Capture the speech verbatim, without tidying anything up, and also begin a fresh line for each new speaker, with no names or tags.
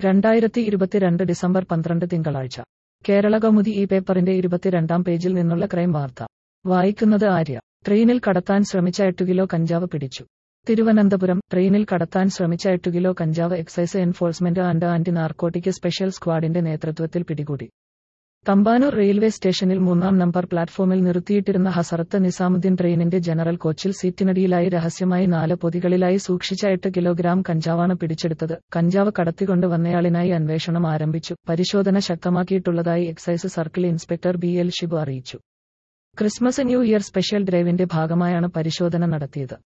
രണ്ടായിരത്തി ഇരുപത്തിരണ്ട് ഡിസംബർ പന്ത്രണ്ട് തിങ്കളാഴ്ച കേരളകൗമുദി ഈ പേപ്പറിന്റെ ഇരുപത്തിരണ്ടാം പേജിൽ നിന്നുള്ള ക്രൈം വാർത്ത വായിക്കുന്നത് ആര്യ. ട്രെയിനിൽ കടത്താൻ ശ്രമിച്ച എട്ടു കിലോ കഞ്ചാവ് പിടിച്ചു. തിരുവനന്തപുരം. ട്രെയിനിൽ കടത്താൻ ശ്രമിച്ച എട്ടു കിലോ കഞ്ചാവ് excise enforcement and anti narcotic special സ്ക്വാഡിന്റെ നേതൃത്വത്തിൽ പിടികൂടി. തമ്പാനൂർ റെയിൽവേ സ്റ്റേഷനിൽ മൂന്നാം നമ്പർ പ്ലാറ്റ്ഫോമിൽ നിർത്തിയിട്ടിരുന്ന ഹസറത്ത് നിസാമുദ്ദീൻ ട്രെയിനിന്റെ ജനറൽ കോച്ചിൽ സീറ്റിനടിയിലായി രഹസ്യമായി നാല് പൊതികളിലായി സൂക്ഷിച്ച എട്ട് കിലോഗ്രാം കഞ്ചാവാണ് പിടിച്ചെടുത്തത്. കഞ്ചാവ് കടത്തിക്കൊണ്ട് വന്നയാളിനായി അന്വേഷണം ആരംഭിച്ചു. പരിശോധന ശക്തമാക്കിയിട്ടുള്ളതായി excise circle inspector B L Shibu അറിയിച്ചു. ക്രിസ്മസ് ന്യൂ ഇയർ സ്പെഷ്യൽ ഡ്രൈവിന്റെ ഭാഗമായാണ് പരിശോധന നടത്തിയത്.